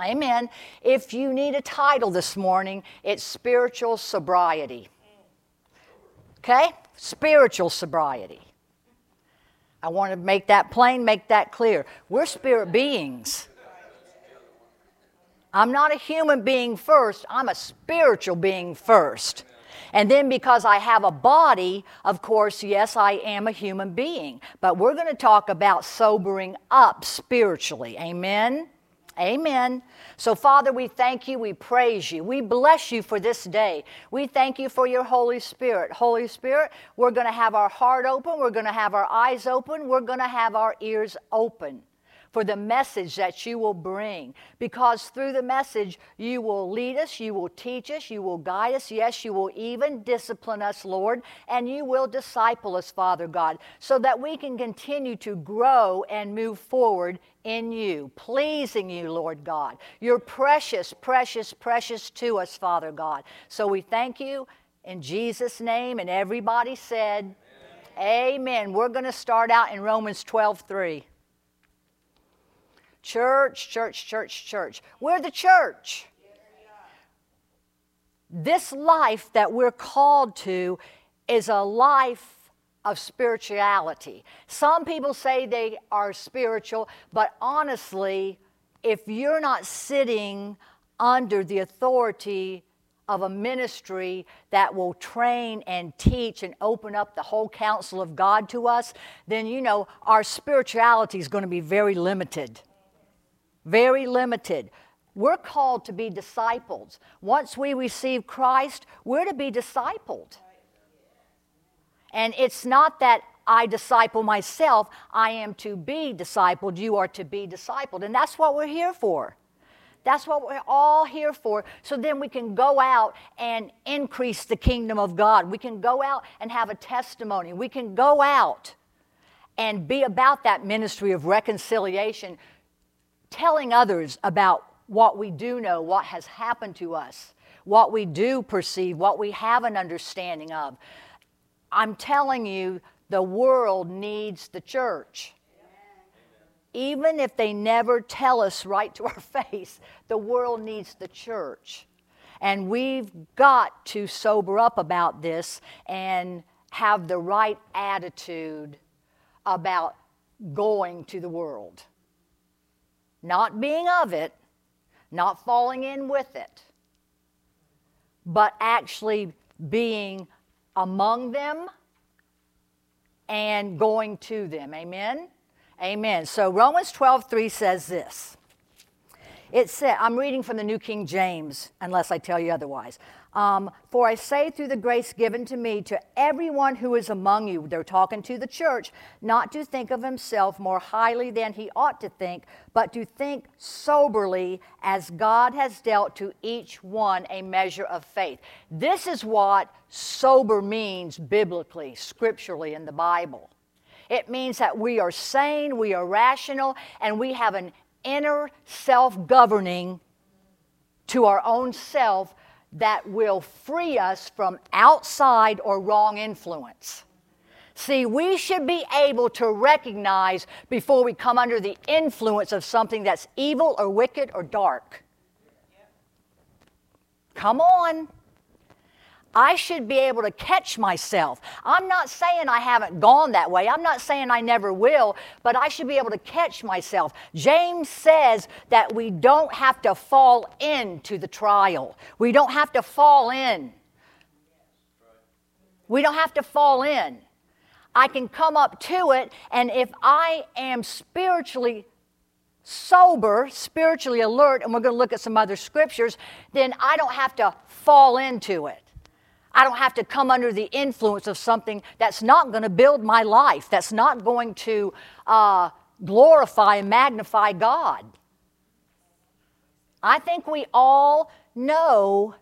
Amen. If you need a title this morning, it's spiritual sobriety. Okay? Spiritual sobriety. I want to make that plain, make that clear. We're spirit beings. I'm not a human being first. I'm a spiritual being first. And then because I have a body, of course, yes, I am a human being. But we're going to talk about sobering up spiritually. Amen? Amen. So, Father, we thank you, we praise you, we bless you for this day. We thank you for your Holy Spirit. Holy Spirit, we're going to have our heart open, we're going to have our eyes open, we're going to have our ears open for the message that you will bring. Because through the message, you will lead us, you will teach us, you will guide us. Yes, you will even discipline us, Lord, and you will disciple us, Father God, so that we can continue to grow and move forward in you, pleasing you, Lord God. You're precious, precious, precious to us, Father God. So we thank you in Jesus' name, and everybody said, Amen. We're going to start out in Romans 12:3. Church, church, church, church. We're the church. This life that we're called to is a life of spirituality. Some people say they are spiritual, but honestly, if you're not sitting under the authority of a ministry that will train and teach and open up the whole counsel of God to us, then you know our spirituality is going to be very limited. Very limited. We're called to be disciples. Once we receive Christ, we're to be discipled. And it's not that I disciple myself, I am to be discipled, you are to be discipled. And that's what we're here for. That's what we're all here for. So then we can go out and increase the kingdom of God. We can go out and have a testimony. We can go out and be about that ministry of reconciliation, telling others about what we do know, what has happened to us, what we do perceive, what we have an understanding of. I'm telling you, the world needs the church. Even if they never tell us right to our face, the world needs the church. And we've got to sober up about this and have the right attitude about going to the world. Not being of it, not falling in with it, but actually being among them and going to them. Amen? Amen. So Romans 12:3 says this. It said, I'm reading from the New King James, unless I tell you otherwise. For I say through the grace given to me to everyone who is among you, they're talking to the church, not to think of himself more highly than he ought to think, but to think soberly as God has dealt to each one a measure of faith. This is what sober means biblically, scripturally in the Bible. It means that we are sane, we are rational, and we have an inner self-governing to our own self that will free us from outside or wrong influence. See, we should be able to recognize before we come under the influence of something that's evil or wicked or dark. Come on. I should be able to catch myself. I'm not saying I haven't gone that way. I'm not saying I never will, but I should be able to catch myself. James says that we don't have to fall into the trial. We don't have to fall in. We don't have to fall in. I can come up to it, and if I am spiritually sober, spiritually alert, and we're going to look at some other scriptures, then I don't have to fall into it. I don't have to come under the influence of something that's not going to build my life, that's not going to glorify and magnify God. I think we all know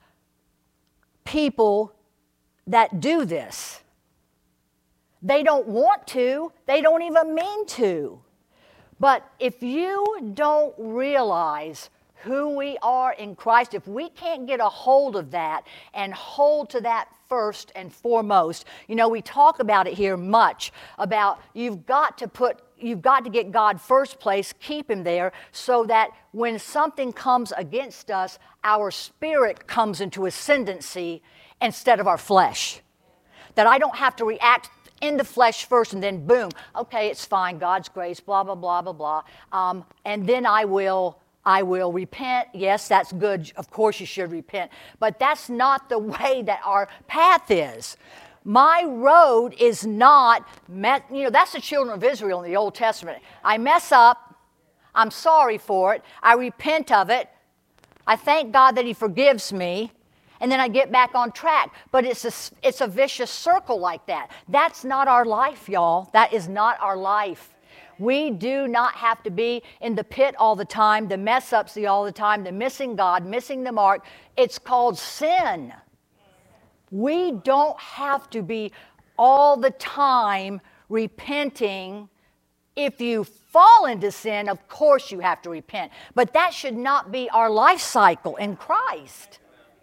people that do this. They don't want to, they don't even mean to. But if you don't realize who we are in Christ, if we can't get a hold of that and hold to that first and foremost, we talk about it here much, about you've got to get God first place, keep Him there, so that when something comes against us, our spirit comes into ascendancy instead of our flesh. That I don't have to react in the flesh first and then boom, okay, it's fine, God's grace, blah, blah, blah, blah, blah. And then I will repent. Yes, that's good. Of course you should repent. But that's not the way that our path is. My road is not, that's the children of Israel in the Old Testament. I mess up. I'm sorry for it. I repent of it. I thank God that He forgives me. And then I get back on track. But it's a vicious circle like that. That's not our life, y'all. That is not our life. We do not have to be in the pit all the time, the mess-ups all the time, the missing God, missing the mark. It's called sin. We don't have to be all the time repenting. If you fall into sin, of course you have to repent. But that should not be our life cycle in Christ.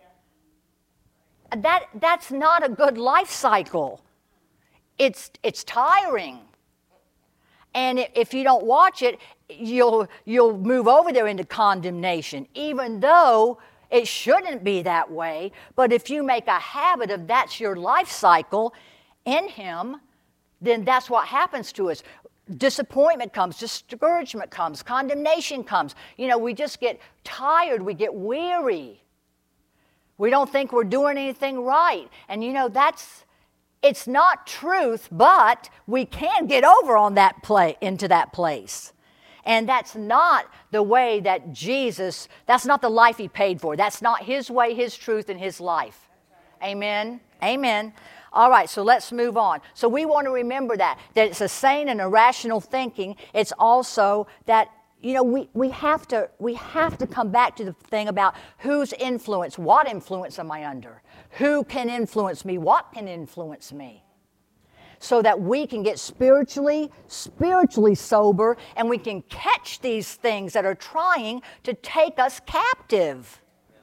That's not a good life cycle. It's tiring. And if you don't watch it, you'll move over there into condemnation, even though it shouldn't be that way. But if you make a habit of that's your life cycle in Him, then that's what happens to us. Disappointment comes, discouragement comes, condemnation comes. We just get tired, we get weary. We don't think we're doing anything right. And it's not truth, but we can get over on into that place. And that's not the way that Jesus, that's not the life He paid for. That's not His way, His truth, and His life. Amen? Amen. All right, so let's move on. So we want to remember that it's a sane and a rational thinking. It's also that we have to come back to the thing about whose influence, what influence am I under? Who can influence me? What can influence me? So that we can get spiritually sober and we can catch these things that are trying to take us captive.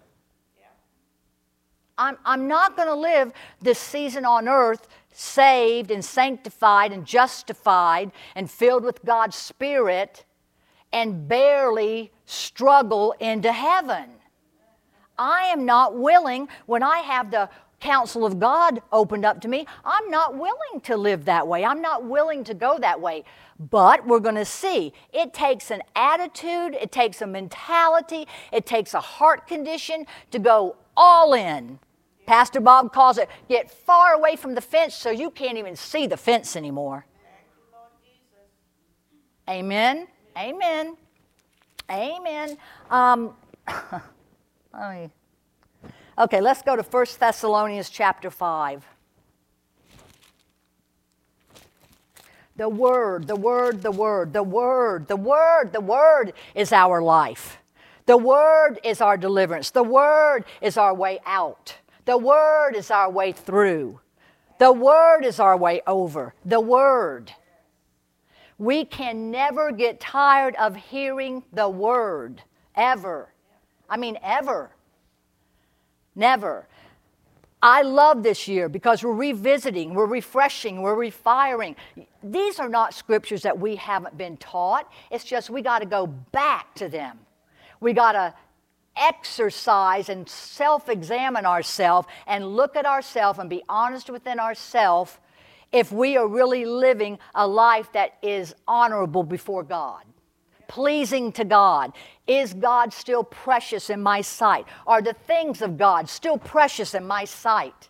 I'm not going to live this season on earth saved and sanctified and justified and filled with God's Spirit and barely struggle into heaven. I am not willing, when I have the counsel of God opened up to me, I'm not willing to live that way. I'm not willing to go that way. But we're going to see. It takes an attitude, it takes a mentality, it takes a heart condition to go all in. Pastor Bob calls it, get far away from the fence so you can't even see the fence anymore. Amen. Amen. Amen. Okay, let's go to 1 Thessalonians chapter 5. The Word is our life. The Word is our deliverance. The Word is our way out. The Word is our way through. The Word is our way over. The Word. We can never get tired of hearing the Word, ever. I mean, ever. Never. I love this year because we're revisiting, we're refreshing, we're refiring. These are not scriptures that we haven't been taught. It's just we got to go back to them. We got to exercise and self-examine ourselves and look at ourselves and be honest within ourselves if we are really living a life that is honorable before God, pleasing to God. Is God still precious in my sight? Are the things of God still precious in my sight?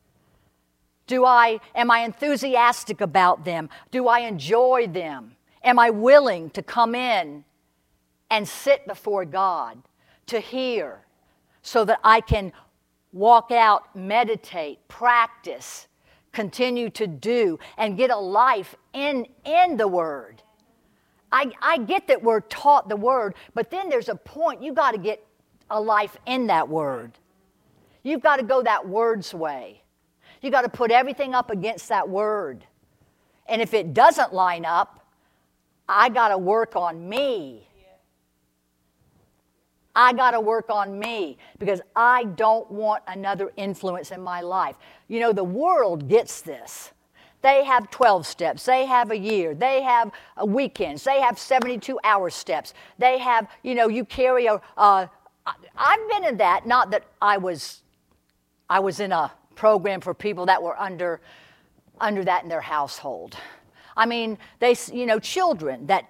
Am I enthusiastic about them? Do I enjoy them? Am I willing to come in and sit before God to hear so that I can walk out, meditate, practice, continue to do, and get a life in the Word? I get that we're taught the Word, but then there's a point you got to get a life in that Word. You've got to go that Word's way. You got to put everything up against that Word. And if it doesn't line up, I got to work on me. I got to work on me because I don't want another influence in my life. You know, the world gets this. They have 12 steps. They have a year. They have weekends. They have 72-hour steps. They have, you know, you carry a... I've been in that, not that I was in a program for people that were under that in their household. I mean, children that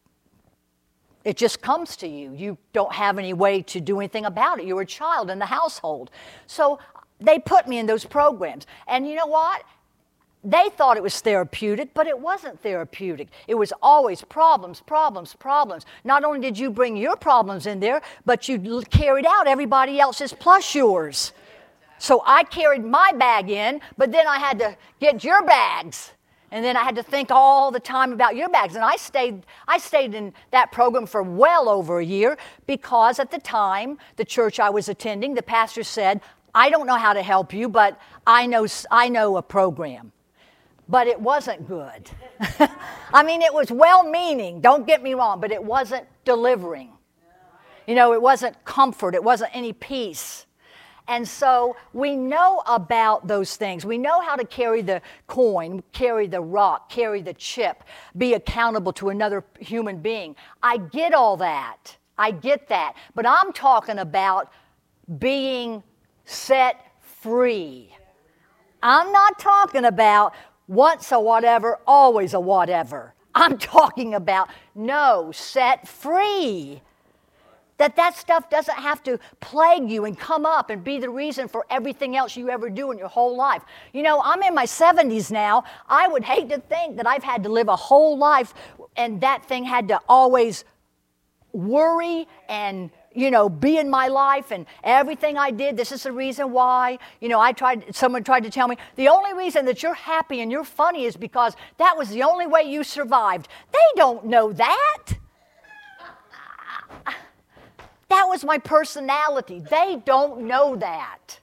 it just comes to you. You don't have any way to do anything about it. You're a child in the household. So they put me in those programs. And you know what? They thought it was therapeutic, but it wasn't therapeutic. It was always problems, problems, problems. Not only did you bring your problems in there, but you carried out everybody else's plus yours. So I carried my bag in, but then I had to get your bags. And then I had to think all the time about your bags. And I stayed in that program for well over a year because at the time, the church I was attending, the pastor said, I don't know how to help you, but I know a program. But it wasn't good. I mean, it was well-meaning, don't get me wrong, but it wasn't delivering. You know, it wasn't comfort. It wasn't any peace. And so we know about those things. We know how to carry the coin, carry the rock, carry the chip, be accountable to another human being. I get all that. I get that. But I'm talking about being set free. I'm not talking about once a whatever, always a whatever. I'm talking about, no, set free. That stuff doesn't have to plague you and come up and be the reason for everything else you ever do in your whole life. You know, I'm in my 70s now. I would hate to think that I've had to live a whole life and that thing had to always worry and, you know, be in my life and everything I did, this is the reason why. You know, someone tried to tell me, the only reason that you're happy and you're funny is because that was the only way you survived. They don't know that. That was my personality. They don't know that.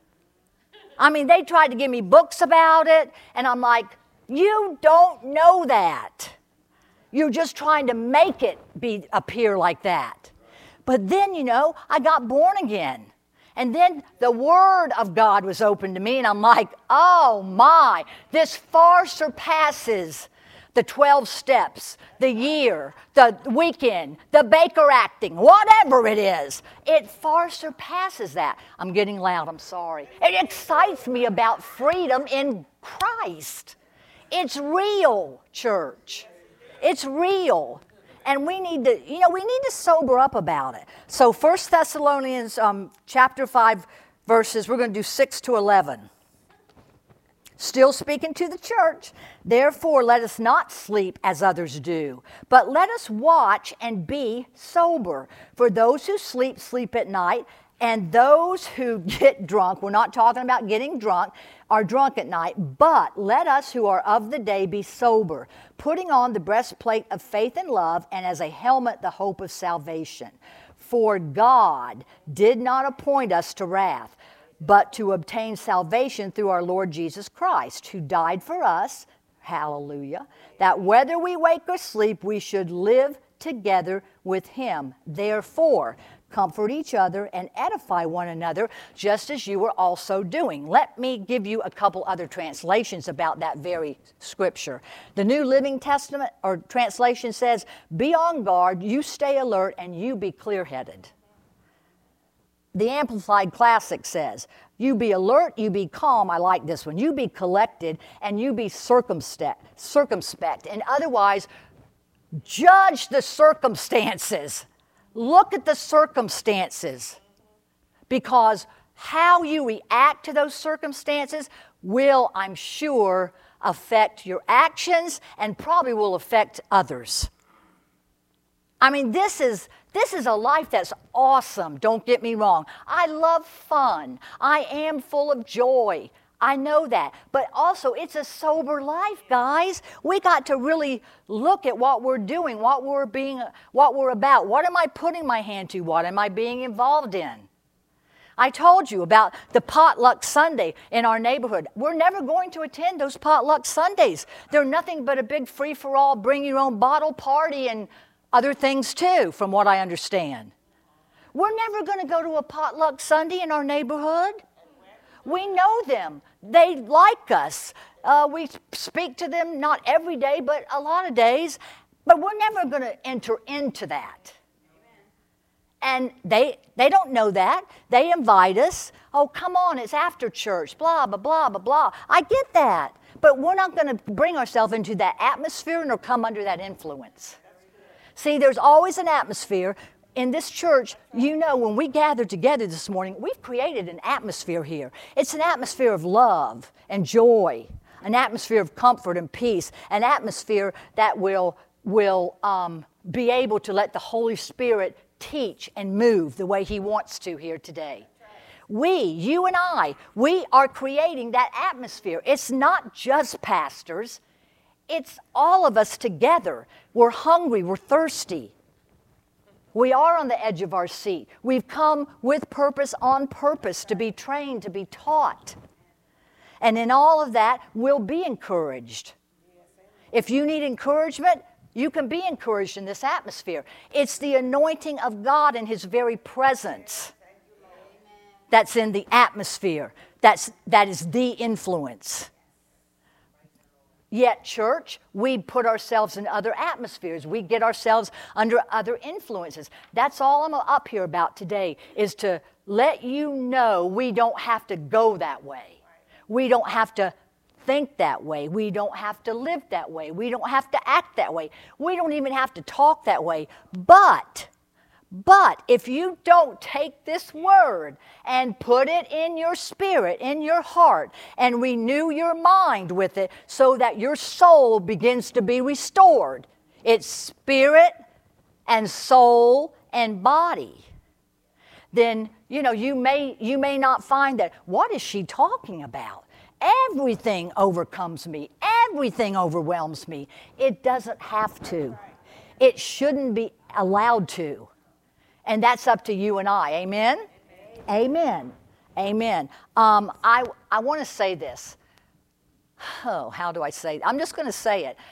I mean, they tried to give me books about it, and I'm like, you don't know that. You're just trying to make it appear like that. But then, you know, I got born again. And then the Word of God was opened to me, and I'm like, oh my, this far surpasses the 12 steps, the year, the weekend, the Baker acting, whatever it is. It far surpasses that. I'm getting loud, I'm sorry. It excites me about freedom in Christ. It's real, church. It's real. And we need to sober up about it. So 1 Thessalonians chapter 5 verses, we're going to do 6 to 11. Still speaking to the church, therefore let us not sleep as others do, but let us watch and be sober. For those who sleep, sleep at night, and those who get drunk, we're not talking about getting drunk, are drunk at night, but let us who are of the day be sober, putting on the breastplate of faith and love, and as a helmet the hope of salvation. For God did not appoint us to wrath, but to obtain salvation through our Lord Jesus Christ, who died for us, hallelujah, that whether we wake or sleep, we should live together with him. Therefore, comfort each other and edify one another, just as you are also doing. Let me give you a couple other translations about that very scripture. The New Living Testament or translation says, be on guard, you stay alert, and you be clear-headed. The Amplified Classic says, you be alert, you be calm, I like this one, you be collected, and you be circumspect. And otherwise, judge the circumstances. Look at the circumstances. Because how you react to those circumstances will, I'm sure, affect your actions and probably will affect others. I mean, this is a life that's awesome, don't get me wrong. I love fun. I am full of joy. I know that. But also, it's a sober life, guys. We got to really look at what we're doing, what we're about. What am I putting my hand to? What am I being involved in? I told you about the potluck Sunday in our neighborhood. We're never going to attend those potluck Sundays. They're nothing but a big free-for-all, bring your own bottle party and other things too, from what I understand. We're never going to go to a potluck Sunday in our neighborhood. We know them. They like us. We speak to them not every day, but a lot of days. But we're never going to enter into that. And they don't know that. They invite us. Oh, come on, it's after church, blah, blah, blah, blah, blah. I get that. But we're not going to bring ourselves into that atmosphere nor come under that influence. See, there's always an atmosphere. In this church, you know, when we gathered together this morning, we've created an atmosphere here. It's an atmosphere of love and joy, an atmosphere of comfort and peace, an atmosphere that will be able to let the Holy Spirit teach and move the way He wants to here today. You and I, we are creating that atmosphere. It's not just pastors. It's all of us together. We're hungry. We're thirsty. We are on the edge of our seat. We've come with purpose, on purpose, to be trained, to be taught. And in all of that, we'll be encouraged. If you need encouragement, you can be encouraged in this atmosphere. It's the anointing of God and His very presence that's in the atmosphere. That is the influence. Yet, church, we put ourselves in other atmospheres. We get ourselves under other influences. That's all I'm up here about today, is to let you know we don't have to go that way. We don't have to think that way. We don't have to live that way. We don't have to act that way. We don't even have to talk that way. But if you don't take this word and put it in your spirit, in your heart, and renew your mind with it so that your soul begins to be restored, it's spirit and soul and body, then, you may not find that, what is she talking about? Everything overcomes me. Everything overwhelms me. It doesn't have to. It shouldn't be allowed to. And that's up to you and I. Amen? Amen. Amen. I want to say this. Oh, how do I say it? I'm just going to say it.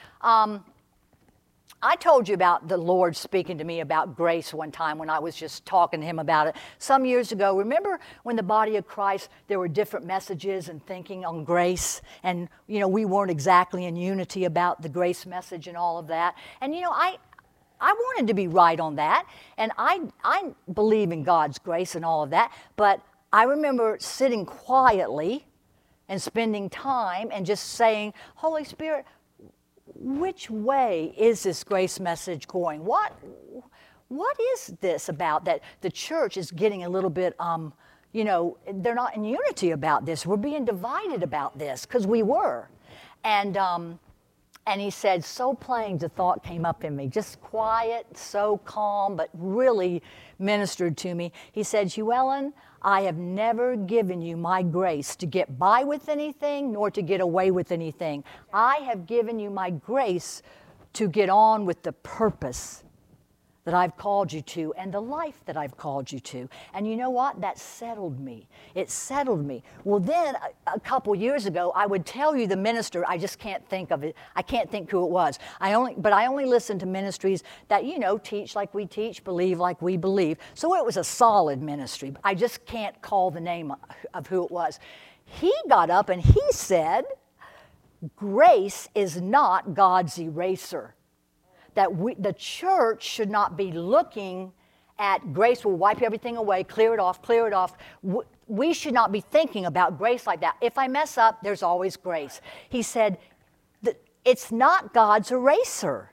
I told you about the Lord speaking to me about grace one time when I was just talking to Him about it some years ago. Remember when the body of Christ, there were different messages and thinking on grace, and we weren't exactly in unity about the grace message and all of that. And I wanted to be right on that, and I believe in God's grace and all of that, but I remember sitting quietly and spending time and just saying, Holy Spirit, which way is this grace message going? What is this about that the church is getting a little bit, they're not in unity about this. We're being divided about this, because we were. And He said, so plain, the thought came up in me, just quiet, so calm, but really ministered to me. He said, Llewellyn, I have never given you my grace to get by with anything, nor to get away with anything. I have given you my grace to get on with the purpose that I've called you to and the life that I've called you to. And you know what? That settled me. It settled me. Well, then a couple years ago, I would tell you the minister, I just can't think of it. I can't think who it was. I only listen to ministries that, teach like we teach, believe like we believe. So it was a solid ministry. I just can't call the name of who it was. He got up and he said, grace is not God's eraser. That the church should not be looking at grace will wipe everything away, clear it off, clear it off. We should not be thinking about grace like that. If I mess up, there's always grace. He said that it's not God's eraser.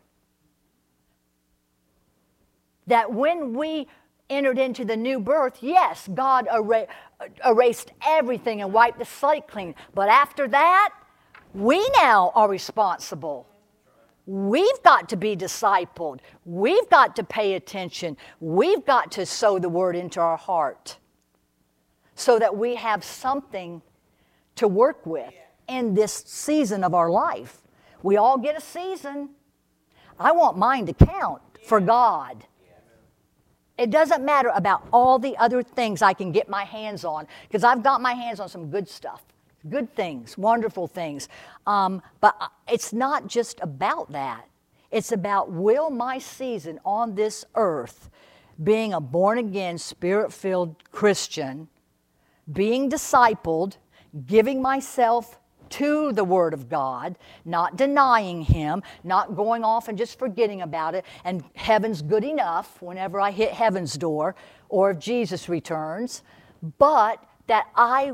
That when we entered into the new birth, yes, God erased everything and wiped the slate clean. But after that, we now are responsible. We've got to be discipled. We've got to pay attention. We've got to sow the word into our heart so that we have something to work with in this season of our life. We all get a season. I want mine to count for God. It doesn't matter about all the other things I can get my hands on, because I've got my hands on some good stuff. Good things, wonderful things. But it's not just about that. It's about, will my season on this earth being a born-again, spirit-filled Christian, being discipled, giving myself to the Word of God, not denying Him, not going off and just forgetting about it, and heaven's good enough whenever I hit heaven's door, or if Jesus returns, but that I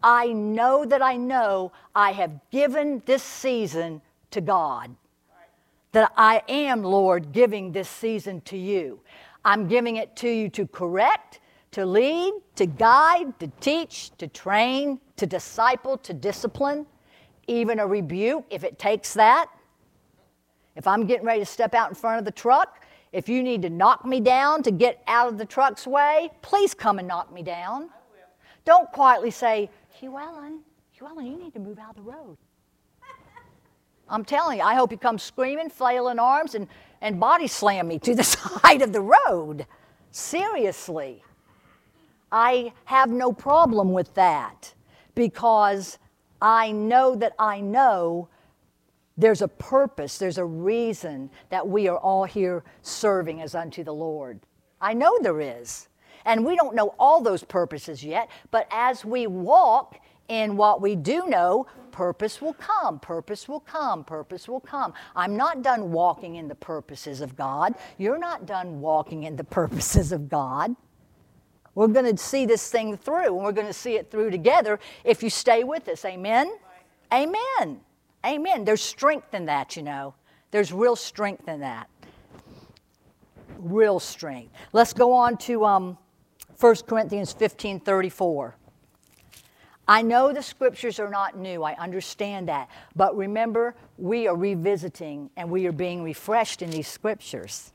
know I have given this season to God. That I am, Lord, giving this season to you. I'm giving it to you to correct, to lead, to guide, to teach, to train, to disciple, to discipline, even a rebuke if it takes that. If I'm getting ready to step out in front of the truck, if you need to knock me down to get out of the truck's way, please come and knock me down. I will. Don't quietly say, Hugh Ellen, you need to move out of the road. I'm telling you, I hope you come screaming, flailing arms, and body slam me to the side of the road. Seriously. I have no problem with that because I know there's a purpose, there's a reason that we are all here serving as unto the Lord. I know there is. And we don't know all those purposes yet, but as we walk in what we do know, purpose will come, purpose will come, purpose will come. I'm not done walking in the purposes of God. You're not done walking in the purposes of God. We're going to see this thing through, and we're going to see it through together if you stay with us. Amen? Right. Amen. Amen. There's strength in that, you know. There's real strength in that. Real strength. Let's go on to 1 Corinthians 15:34. I know the scriptures are not new. I understand that. But remember, we are revisiting and we are being refreshed in these scriptures.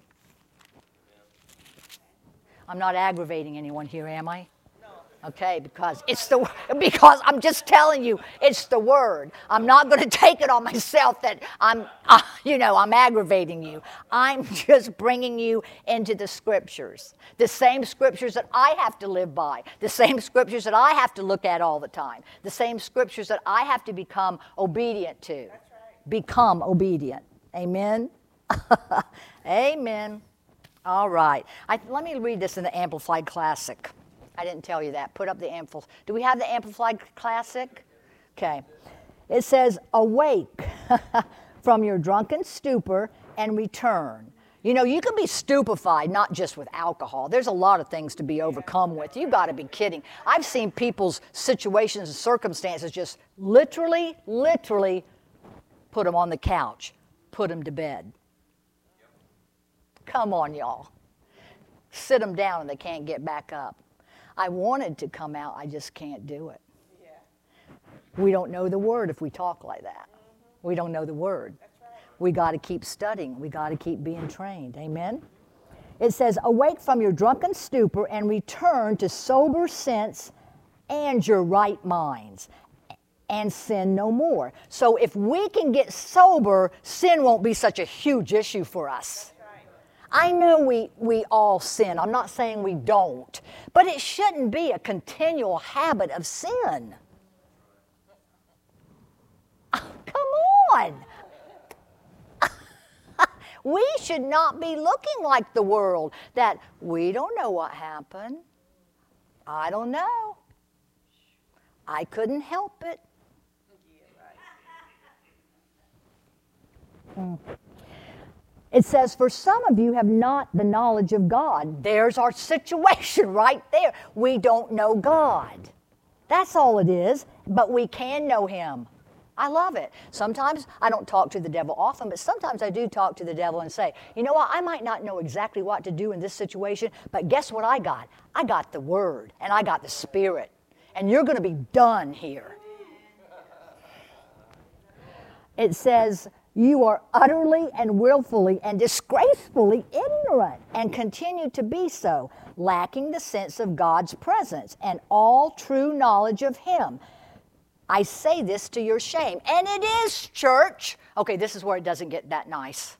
I'm not aggravating anyone here, am I? No. Okay, because I'm just telling you, it's the word. I'm not going to take it on myself that I'm aggravating you. I'm just bringing you into the scriptures. The same scriptures that I have to live by. The same scriptures that I have to look at all the time. The same scriptures that I have to become obedient to. That's right. Become obedient. Amen? Amen. All right. Let me read this in the Amplified Classic. I didn't tell you that. Put up the Amplified. Do we have the Amplified Classic? Okay. It says, awake from your drunken stupor and return. You know, you can be stupefied, not just with alcohol. There's a lot of things to be overcome with. You got to be kidding. I've seen people's situations and circumstances just literally put them on the couch, put them to bed. Come on, y'all. Sit them down and they can't get back up. I wanted to come out, I just can't do it. Yeah. We don't know the word if we talk like that. Mm-hmm. We don't know the word. That's right. We got to keep studying. We got to keep being trained. Amen? It says, awake from your drunken stupor and return to sober sense and your right minds, and sin no more. So if we can get sober, sin won't be such a huge issue for us. I know we all sin. I'm not saying we don't. But it shouldn't be a continual habit of sin. Come on. We should not be looking like the world, that we don't know what happened. I don't know. I couldn't help it. It says, for some of you have not the knowledge of God. There's our situation right there. We don't know God. That's all it is, but we can know Him. I love it. Sometimes I don't talk to the devil often, but sometimes I do talk to the devil and say, you know what, I might not know exactly what to do in this situation, but guess what I got? I got the Word, and I got the Spirit, and you're going to be done here. It says, you are utterly and willfully and disgracefully ignorant and continue to be so, lacking the sense of God's presence and all true knowledge of Him. I say this to your shame. And it is, church. Okay, this is where it doesn't get that nice.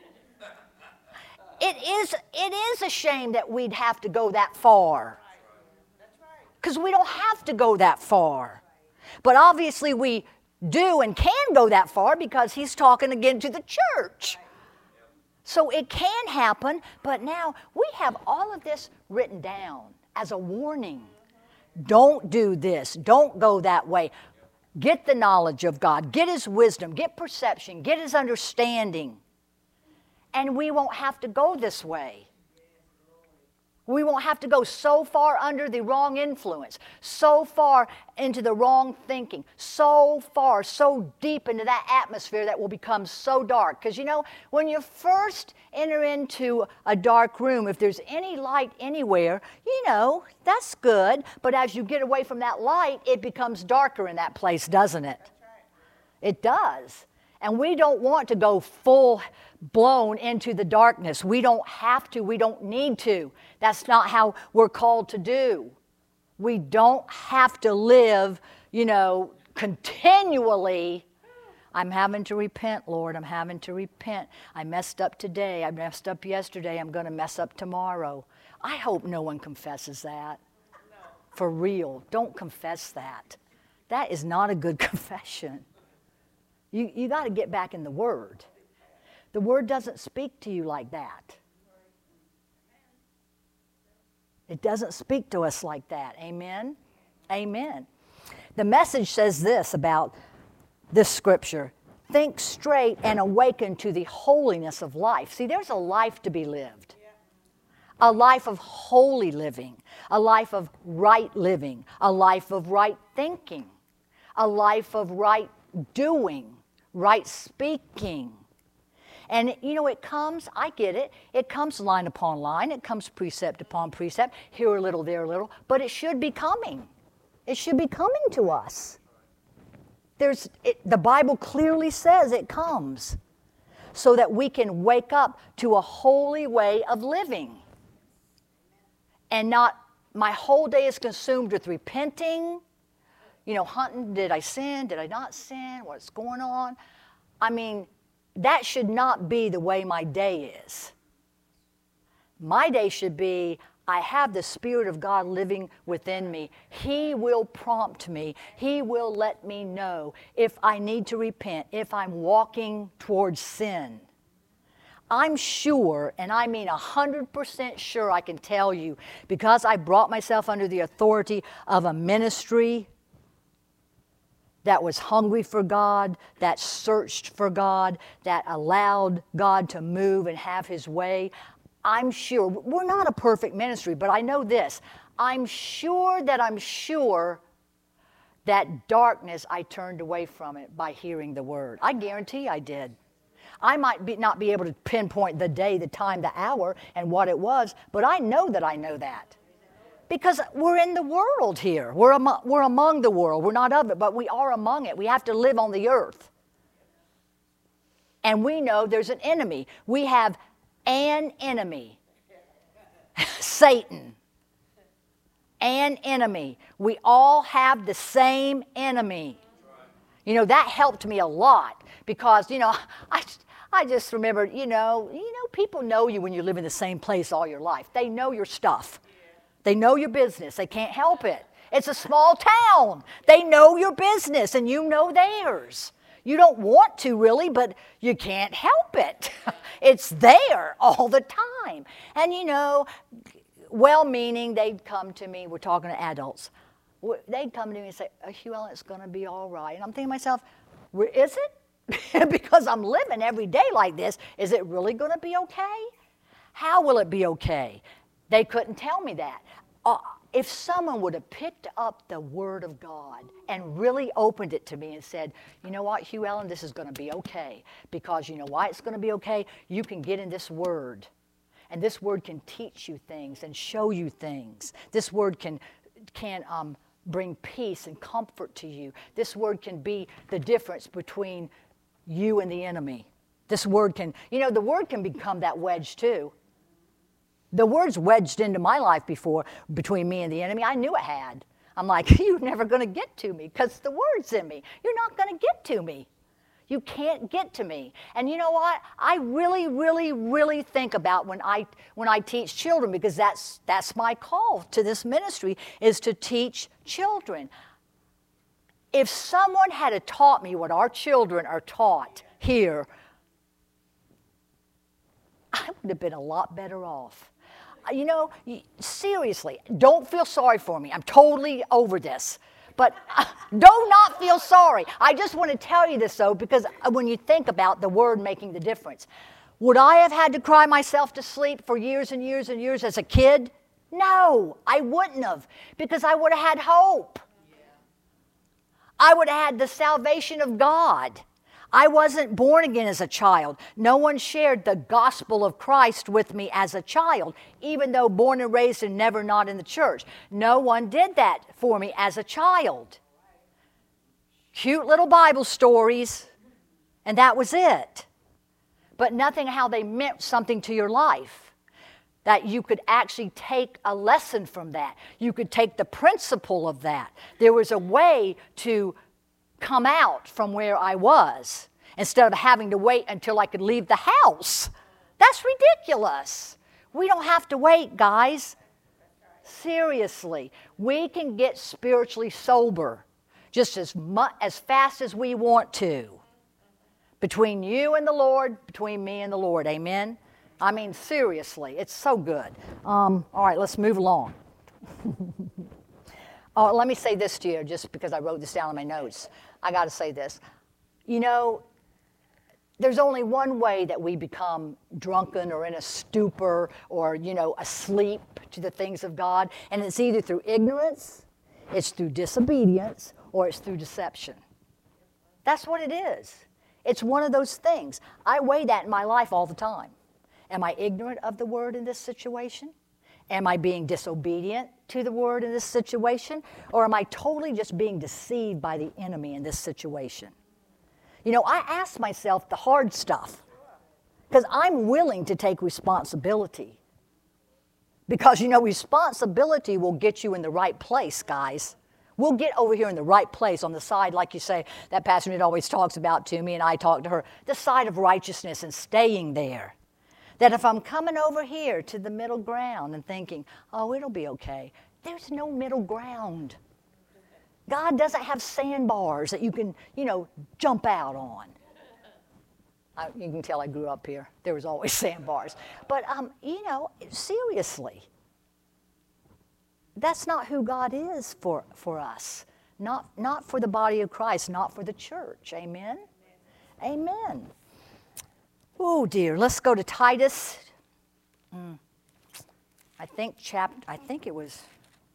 It is a shame that we'd have to go that far. Because we don't have to go that far. But obviously we do and can go that far because he's talking again to the church. So it can happen, but now we have all of this written down as a warning. Don't do this. Don't go that way. Get the knowledge of God. Get His wisdom. Get perception. Get His understanding. And we won't have to go this way. We won't have to go so far under the wrong influence, so far into the wrong thinking, so far, so deep into that atmosphere that will become so dark. Because you know, when you first enter into a dark room, if there's any light anywhere, you know, that's good. But as you get away from that light, it becomes darker in that place, doesn't it? It does. And we don't want to go full blown into the darkness. We don't have to. We don't need to. That's not how we're called to do. We don't have to live, you know, continually. I'm having to repent, Lord. I'm having to repent. I messed up today. I messed up yesterday. I'm going to mess up tomorrow. I hope no one confesses that. For real. Don't confess that. That is not a good confession. You got to get back in the Word. The Word doesn't speak to you like that. It doesn't speak to us like that. Amen? Amen. The Message says this about this scripture. Think straight and awaken to the holiness of life. See, there's a life to be lived. A life of holy living. A life of right living. A life of right thinking. A life of right doing. Right speaking. And you know, it comes, I get it, it comes line upon line, it comes precept upon precept, here a little, there a little, but it should be coming. It should be coming to us. The Bible clearly says it comes so that we can wake up to a holy way of living. And not, my whole day is consumed with repenting, you know, hunting, did I sin, did I not sin, what's going on? I mean, that should not be the way my day is. My day should be, I have the Spirit of God living within me. He will prompt me. He will let me know if I need to repent, if I'm walking towards sin. I'm sure, and I mean 100% sure I can tell you, because I brought myself under the authority of a ministry that was hungry for God, that searched for God, that allowed God to move and have His way. I'm sure, we're not a perfect ministry, but I know this. I'm sure that darkness, I turned away from it by hearing the Word. I guarantee I did. I might not be able to pinpoint the day, the time, the hour, and what it was, but I know that. Because we're in the world here. We're among the world. We're not of it, but we are among it. We have to live on the earth. And we know there's an enemy. We have an enemy. Satan. An enemy. We all have the same enemy. You know, that helped me a lot because, you know, I just remembered, you know, people know you when you live in the same place all your life. They know your stuff. They know your business. They can't help it. It's a small town. They know your business and you know theirs. You don't want to really, but you can't help it. It's there all the time. And you know, well-meaning, they'd come to me. We're talking to adults. They'd come to me and say, Hugh Ellen, it's going to be all right. And I'm thinking to myself, is it? Because I'm living every day like this. Is it really going to be okay? How will it be okay? They couldn't tell me that. If someone would have picked up the Word of God and really opened it to me and said, you know what, Hugh Ellen, this is going to be okay. Because you know why it's going to be okay? You can get in this Word. And this Word can teach you things and show you things. This Word can bring peace and comfort to you. This Word can be the difference between you and the enemy. This Word can, you know, the Word can become that wedge too. The Word's wedged into my life before between me and the enemy. I knew it had. I'm like, you're never going to get to me because the Word's in me. You're not going to get to me. You can't get to me. And you know what? I really, really, really think about when I teach children, because that's my call to this ministry, is to teach children. If someone had taught me what our children are taught here, I would have been a lot better off. You know, seriously, don't feel sorry for me. I'm totally over this. But do not feel sorry. I just want to tell you this, though, because when you think about the word making the difference, would I have had to cry myself to sleep for years and years and years as a kid? No, I wouldn't have, because I would have had hope. I would have had the salvation of God. I wasn't born again as a child. No one shared the gospel of Christ with me as a child, even though born and raised and never not in the church. No one did that for me as a child. Cute little Bible stories, and that was it. But nothing how they meant something to your life, that you could actually take a lesson from that. You could take the principle of that. There was a way to come out from where I was instead of having to wait until I could leave the house. That's ridiculous. We don't have to wait, guys. Seriously, we can get spiritually sober just as fast as we want to. Between you and the Lord, between me and the Lord, amen? I mean, seriously, it's so good. All right, let's move along. Oh, let me say this to you, just because I wrote this down in my notes. I got to say this. You know, there's only one way that we become drunken or in a stupor or, you know, asleep to the things of God, and it's either through ignorance, it's through disobedience, or it's through deception. That's what it is. It's one of those things. I weigh that in my life all the time. Am I ignorant of the word in this situation? Am I being disobedient to the word in this situation? Or am I totally just being deceived by the enemy in this situation? You know, I ask myself the hard stuff because I'm willing to take responsibility. Because, you know, responsibility will get you in the right place, guys. We'll get over here in the right place on the side, like you say, that Pastor Ned always talks about to me, and I talk to her, the side of righteousness and staying there. That if I'm coming over here to the middle ground and thinking, oh, it'll be okay, there's no middle ground. God doesn't have sandbars that you can, you know, jump out on. You can tell I grew up here. There was always sandbars. But, you know, seriously, that's not who God is for us. Not for the body of Christ, not for the church. Amen? Amen. Oh, dear. Let's go to Titus. I think it was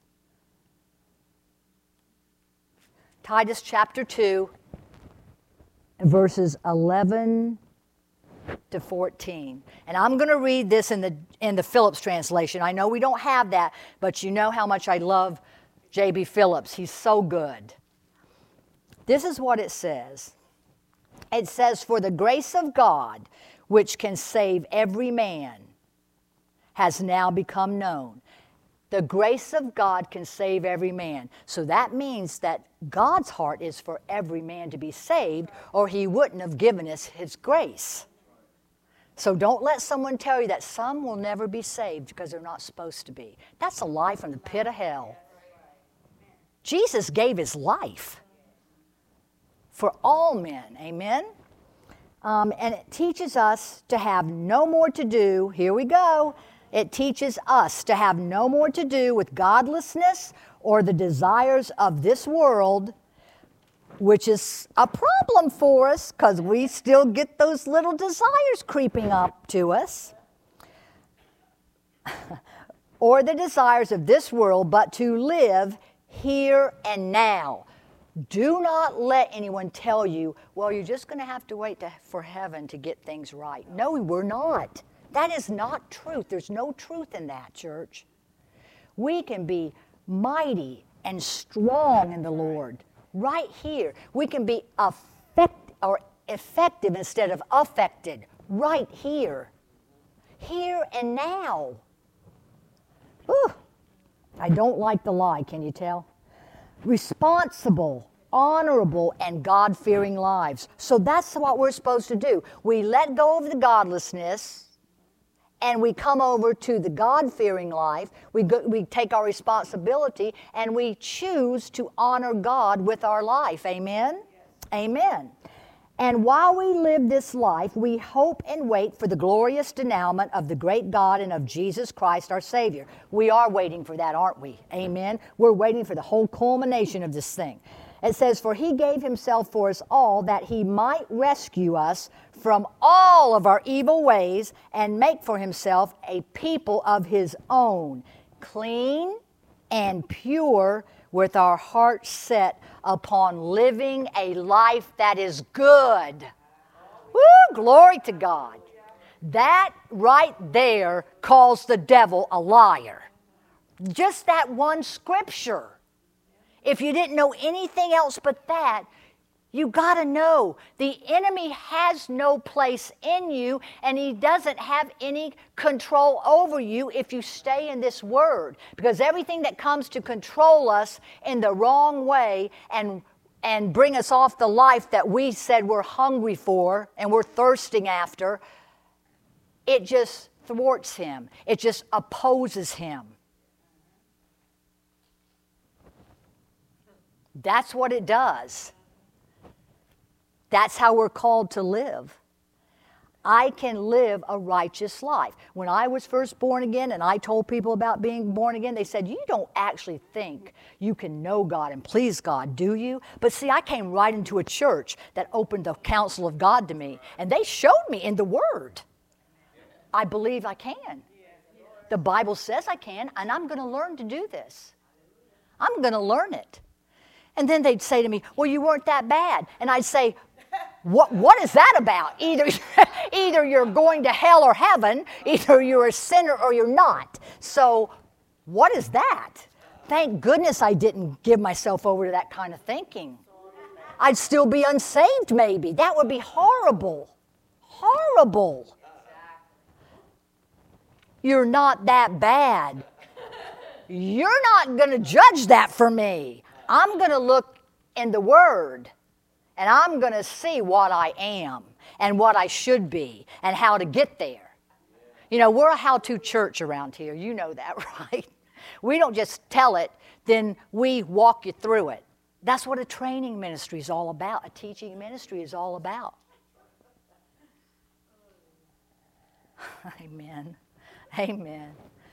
Titus chapter 2, verses 11 to 14. And I'm going to read this in the Phillips translation. I know we don't have that, but you know how much I love J.B. Phillips. He's so good. This is what it says. It says, "For the grace of God, which can save every man, has now become known." The grace of God can save every man. So that means that God's heart is for every man to be saved, or He wouldn't have given us His grace. So don't let someone tell you that some will never be saved because they're not supposed to be. That's a lie from the pit of hell. Jesus gave His life for all men, amen? And it teaches us to have no more to do, here we go, it teaches us to have no more to do with godlessness or the desires of this world, which is a problem for us because we still get those little desires creeping up to us, or the desires of this world, but to live here and now. Do not let anyone tell you, well, you're just going to have to wait for heaven to get things right. No, we're not. That is not truth. There's no truth in that, church. We can be mighty and strong in the Lord right here. We can be effective instead of affected right here. Here and now. Ooh, I don't like the lie, can you tell? Responsible, honorable, and God-fearing lives. So that's what we're supposed to do. We let go of the godlessness, and we come over to the God-fearing life. We take our responsibility, and we choose to honor God with our life. Amen? Yes. Amen. And while we live this life, we hope and wait for the glorious denouement of the great God and of Jesus Christ our Savior. We are waiting for that, aren't we? Amen. We're waiting for the whole culmination of this thing. It says, for he gave himself for us all, that he might rescue us from all of our evil ways and make for himself a people of his own, clean and pure, with our hearts set upon living a life that is good. Woo, glory to God. That right there calls the devil a liar. Just that one scripture. If you didn't know anything else but that, you got to know the enemy has no place in you, and he doesn't have any control over you if you stay in this word. Because everything that comes to control us in the wrong way and bring us off the life that we said we're hungry for and we're thirsting after, it just thwarts him. It just opposes him. That's what it does. That's how we're called to live. I can live a righteous life. When I was first born again and I told people about being born again, they said, you don't actually think you can know God and please God, do you? But see, I came right into a church that opened the counsel of God to me, and they showed me in the Word. I believe I can. The Bible says I can, and I'm going to learn to do this. I'm going to learn it. And then they'd say to me, well, you weren't that bad. And I'd say, what is that about? Either you're going to hell or heaven, either you're a sinner or you're not. So what is that? Thank goodness I didn't give myself over to that kind of thinking. I'd still be unsaved maybe. That would be horrible. Horrible. You're not that bad. You're not going to judge that for me. I'm going to look in the Word, and I'm going to see what I am and what I should be and how to get there. You know, we're a how-to church around here. You know that, right? We don't just tell it, then we walk you through it. That's what a training ministry is all about. A teaching ministry is all about. Amen. Amen.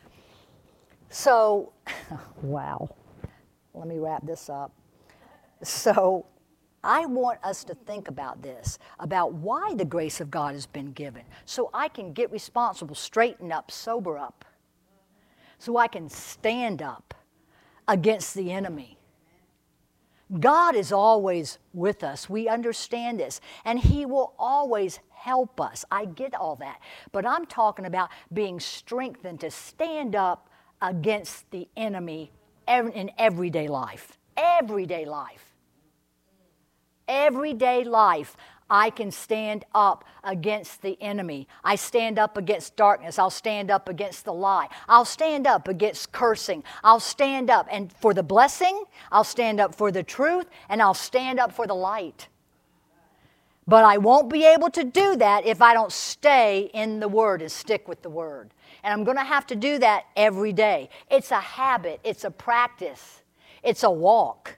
So, wow. Let me wrap this up. So, I want us to think about this, about why the grace of God has been given, so I can get responsible, straighten up, sober up, so I can stand up against the enemy. God is always with us. We understand this, and He will always help us. I get all that, but I'm talking about being strengthened to stand up against the enemy in everyday life. Everyday life. Everyday life, I can stand up against the enemy. I stand up against darkness. I'll stand up against the lie. I'll stand up against cursing. I'll stand up and for the blessing. I'll stand up for the truth, and I'll stand up for the light. But I won't be able to do that if I don't stay in the Word and stick with the Word. And I'm going to have to do that every day. It's a habit. It's a practice. It's a walk.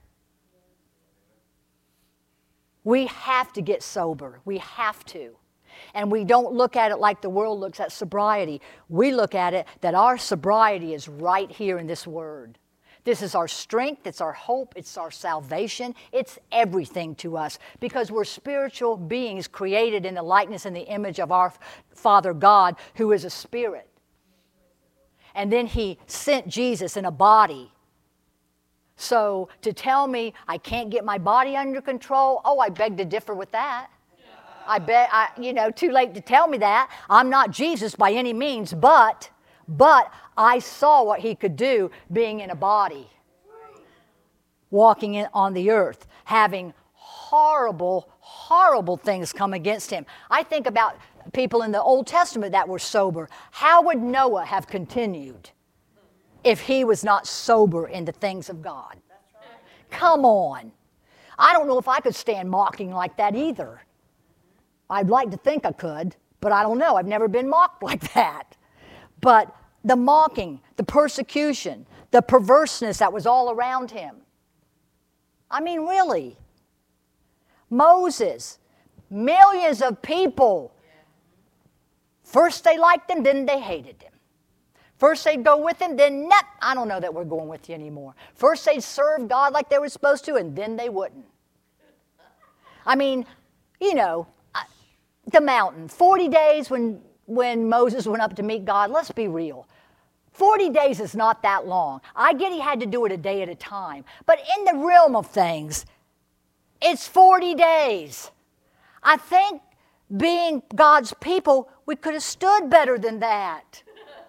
We have to get sober. We have to. And we don't look at it like the world looks at sobriety. We look at it that our sobriety is right here in this Word. This is our strength, it's our hope, it's our salvation, it's everything to us because we're spiritual beings created in the likeness and the image of our Father God, who is a spirit. And then He sent Jesus in a body. So to tell me I can't get my body under control, oh, I beg to differ with that. Too late to tell me that. I'm not Jesus by any means, but I saw what He could do being in a body, walking on the earth, having horrible, horrible things come against Him. I think about people in the Old Testament that were sober. How would Noah have continued if he was not sober in the things of God? Come on. I don't know if I could stand mocking like that either. I'd like to think I could, but I don't know. I've never been mocked like that. But the mocking, the persecution, the perverseness that was all around him. I mean, really. Moses, Millions of people. First they liked him, then they hated him. First they'd go with him, then, nope, I don't know that we're going with you anymore. First they'd serve God like they were supposed to, and then they wouldn't. I mean, you know, the mountain, 40 days when Moses went up to meet God, let's be real. 40 days is not that long. I get he had to do it a day at a time. But in the realm of things, it's 40 days. I think being God's people, we could have stood better than that.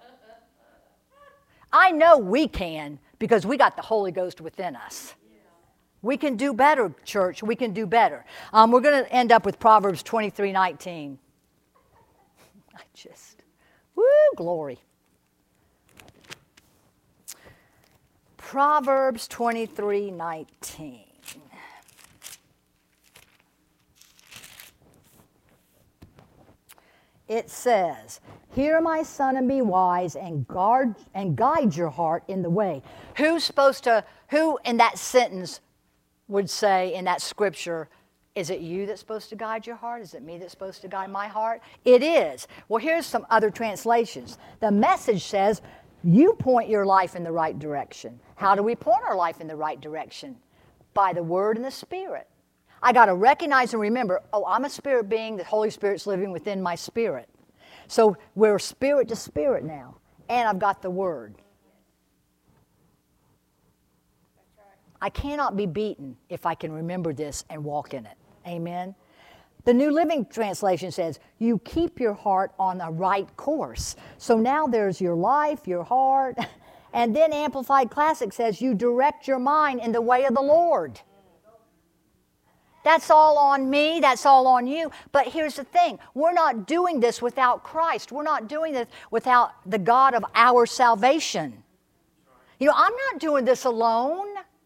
I know we can because we got the Holy Ghost within us. We can do better, church. We can do better. We're going to end up with Proverbs 23:19. Woo, glory. Proverbs 23:19. It says, "Hear, my son, and be wise, and guide your heart in the way." Who in that sentence would say in that scripture, is it you that's supposed to guide your heart? Is it me that's supposed to guide my heart? It is. Well, here's some other translations. The Message says, you point your life in the right direction. How do we point our life in the right direction? By the Word and the Spirit. I got to recognize and remember, oh, I'm a spirit being, the Holy Spirit's living within my spirit. So we're spirit to spirit now, and I've got the Word. I cannot be beaten if I can remember this and walk in it. Amen? The New Living Translation says, you keep your heart on the right course. So now there's your life, your heart. And then Amplified Classic says, you direct your mind in the way of the Lord. That's all on me, that's all on you. But here's the thing, we're not doing this without Christ. We're not doing this without the God of our salvation. You know, I'm not doing this alone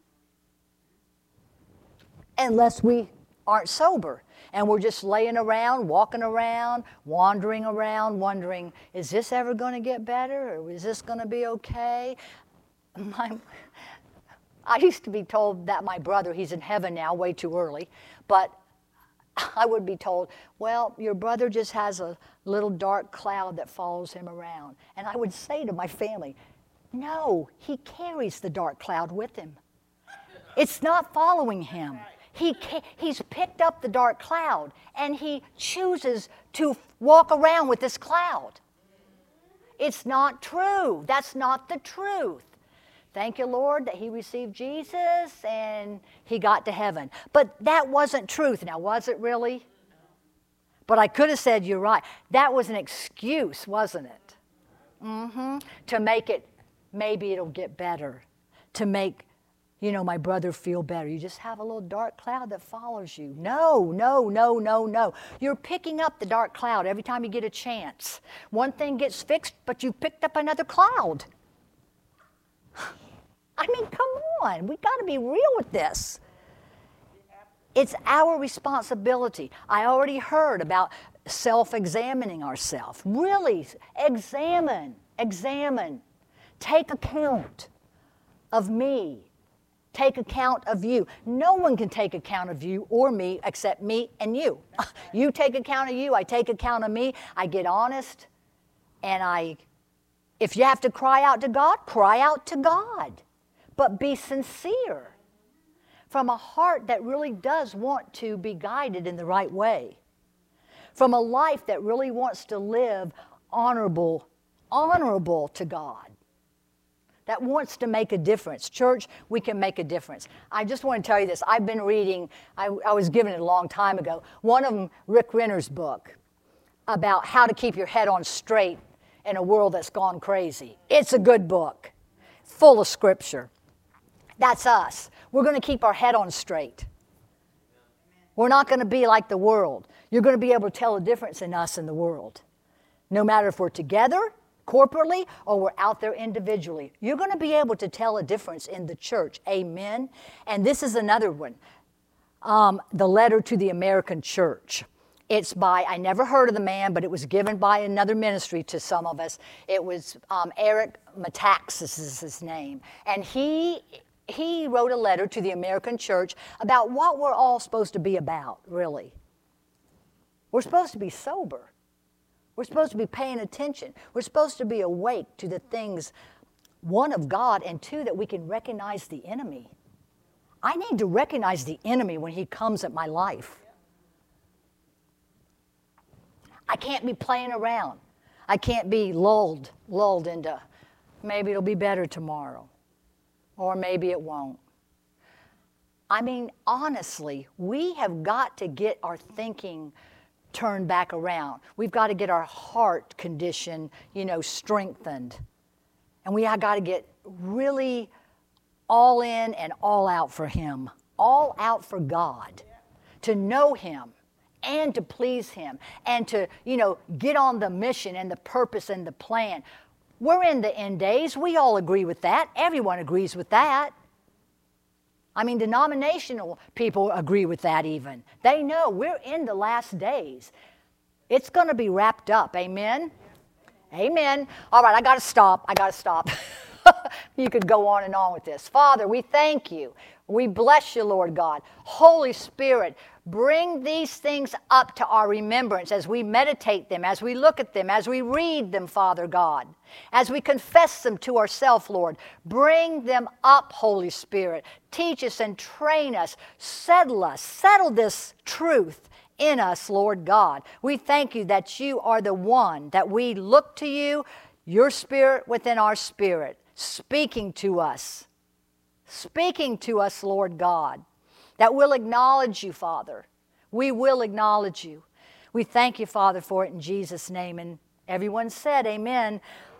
unless we aren't sober. And we're just laying around, walking around, wandering around, wondering, is this ever going to get better? Or is this going to be okay? I used to be told that my brother, he's in heaven now, way too early, but I would be told, well, your brother just has a little dark cloud that follows him around. And I would say to my family, no, he carries the dark cloud with him. It's not following him. He's picked up the dark cloud, and he chooses to walk around with this cloud. It's not true. That's not the truth. Thank you, Lord, that he received Jesus and he got to heaven. But that wasn't truth. Now, was it really? But I could have said, you're right. That was an excuse, wasn't it? To make it, maybe it'll get better. To make, my brother feel better. You just have a little dark cloud that follows you. No, no, no, no, no. You're picking up the dark cloud every time you get a chance. One thing gets fixed, but you've picked up another cloud. I mean, come on. We've got to be real with this. It's our responsibility. I already heard about self-examining ourselves. Really, examine. Take account of me. Take account of you. No one can take account of you or me except me and you. You take account of you. I take account of me. I get honest. And if you have to cry out to God, cry out to God. But be sincere from a heart that really does want to be guided in the right way. From a life that really wants to live honorable to God. That wants to make a difference. Church, we can make a difference. I just want to tell you this. I've been reading, I was given it a long time ago, one of them, Rick Renner's book, about how to keep your head on straight in a world that's gone crazy. It's a good book, full of scripture. That's us. We're going to keep our head on straight. We're not going to be like the world. You're going to be able to tell a difference in us and the world. No matter if we're together, corporately, or we're out there individually. You're going to be able to tell a difference in the church. Amen? And this is another one. The Letter to the American Church. It's by, I never heard of the man, but it was given by another ministry to some of us. It was Eric Metaxas is his name. And he wrote a letter to the American church about what we're all supposed to be about, really. We're supposed to be sober. We're supposed to be paying attention. We're supposed to be awake to the things, one, of God, and two, that we can recognize the enemy. I need to recognize the enemy when he comes at my life. I can't be playing around. I can't be lulled into maybe it'll be better tomorrow, or maybe it won't. I mean, honestly, we have got to get our thinking turned back around. We've got to get our heart condition, strengthened. And we have got to get really all in and all out for Him, all out for God, to know Him and to please Him and to, get on the mission and the purpose and the plan. We're in the end days. We all agree with that. Everyone agrees with that. I mean, denominational people agree with that even. They know we're in the last days. It's going to be wrapped up. Amen? Amen. All right, I got to stop. You could go on and on with this. Father, we thank you. We bless you, Lord God. Holy Spirit, bring these things up to our remembrance as we meditate them, as we look at them, as we read them, Father God, as we confess them to ourselves, Lord. Bring them up, Holy Spirit. Teach us and train us. Settle this truth in us, Lord God. We thank you that you are the one, that we look to you, your Spirit within our spirit, speaking to us, Lord God, that we'll acknowledge you, Father. We will acknowledge you. We thank you, Father, for it in Jesus' name. And everyone said, amen.